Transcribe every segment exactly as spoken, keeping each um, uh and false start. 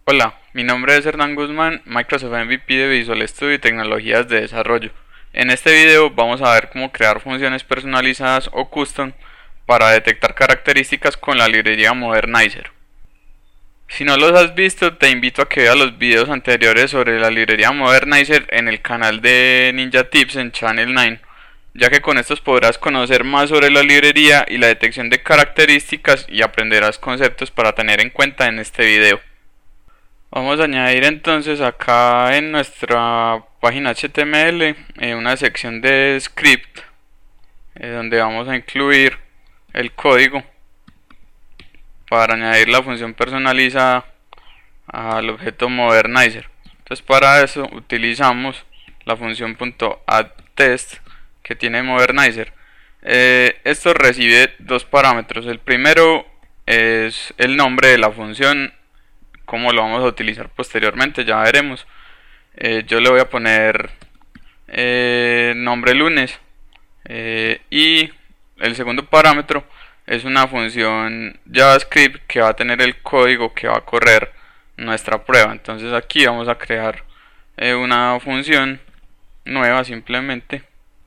Hola, mi nombre es Hernán Guzmán, Microsoft M V P de Visual Studio y Tecnologías de Desarrollo. En este video vamos a ver cómo crear funciones personalizadas o custom para detectar características con la librería Modernizer. Si no los has visto, te invito a que veas los videos anteriores sobre la librería Modernizer en el canal de Ninja Tips en Channel nueve, ya que con estos podrás conocer más sobre la librería y la detección de características y aprenderás conceptos para tener en cuenta en este video. Vamos a añadir entonces acá en nuestra página H T M L eh, una sección de script eh, donde vamos a incluir el código para añadir la función personalizada al objeto Modernizer. Entonces para eso utilizamos la función .addTest que tiene Modernizer. Eh, esto recibe dos parámetros. El primero es el nombre de la función, cómo lo vamos a utilizar posteriormente, ya veremos. Eh, yo le voy a poner eh, nombre lunes eh, y el segundo parámetro es una función JavaScript que va a tener el código que va a correr nuestra prueba. Entonces aquí vamos a crear eh, una función nueva simplemente,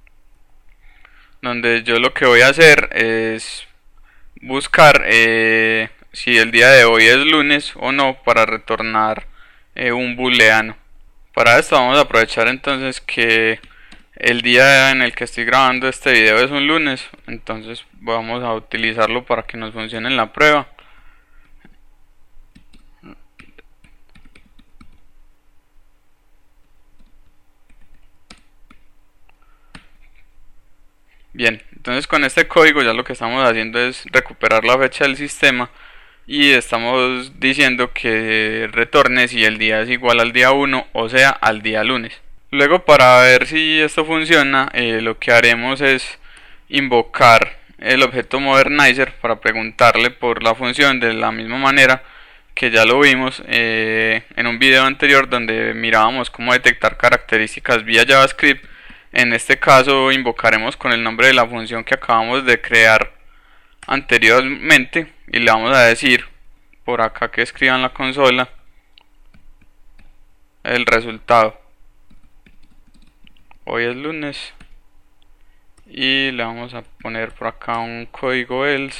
donde yo lo que voy a hacer es buscar eh, si el día de hoy es lunes o no para retornar eh, un booleano. Para esto vamos a aprovechar entonces que el día en el que estoy grabando este video es un lunes, entonces vamos a utilizarlo para que nos funcione en la prueba. Bien, entonces con este código ya lo que estamos haciendo es recuperar la fecha del sistema y estamos diciendo que retorne si el día es igual al día uno, o sea al día lunes. Luego, para ver si esto funciona, eh, lo que haremos es invocar el objeto Modernizer para preguntarle por la función de la misma manera que ya lo vimos eh, en un video anterior donde mirábamos cómo detectar características vía JavaScript. En este caso invocaremos con el nombre de la función que acabamos de crear anteriormente y le vamos a decir por acá que escriba en la consola el resultado. Hoy es lunes y le vamos a poner por acá un código else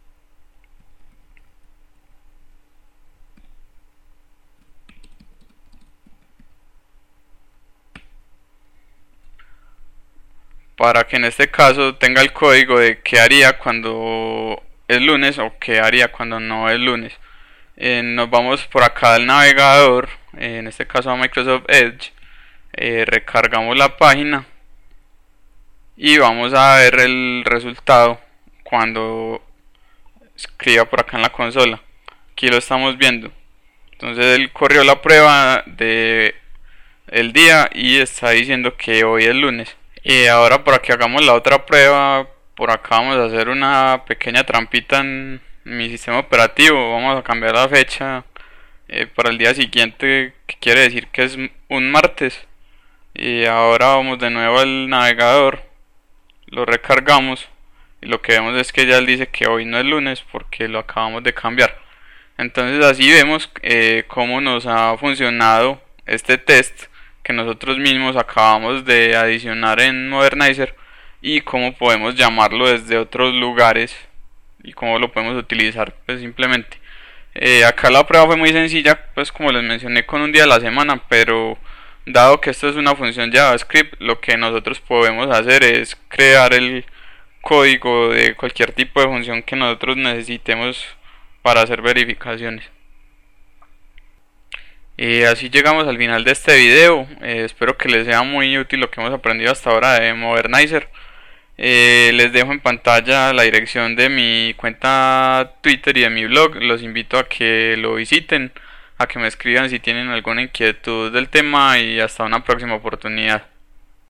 para que en este caso tenga el código de qué haría cuando es lunes o qué haría cuando no es lunes. Eh, nos vamos por acá al navegador, eh, en este caso a Microsoft Edge, eh, recargamos la página y vamos a ver el resultado cuando escriba por acá en la consola. Aquí lo estamos viendo. Entonces él corrió la prueba de el día y está diciendo que hoy es lunes. Y ahora para que hagamos la otra prueba, por acá vamos a hacer una pequeña trampita en mi sistema operativo. Vamos a cambiar la fecha eh, para el día siguiente, que quiere decir que es un martes. Y ahora vamos de nuevo al navegador, lo recargamos y lo que vemos es que ya él dice que hoy no es lunes porque lo acabamos de cambiar. Entonces así vemos eh, cómo nos ha funcionado este test que nosotros mismos acabamos de adicionar en Modernizer y cómo podemos llamarlo desde otros lugares y cómo lo podemos utilizar pues simplemente. Eh, acá la prueba fue muy sencilla, pues como les mencioné, con un día a la semana, pero dado que esto es una función JavaScript, lo que nosotros podemos hacer es crear el código de cualquier tipo de función que nosotros necesitemos para hacer verificaciones. Y así llegamos al final de este video. Eh, espero que les sea muy útil lo que hemos aprendido hasta ahora de Modernizer. Eh, les dejo en pantalla la dirección de mi cuenta Twitter y de mi blog. Los invito a que lo visiten, a que me escriban si tienen alguna inquietud del tema y hasta una próxima oportunidad.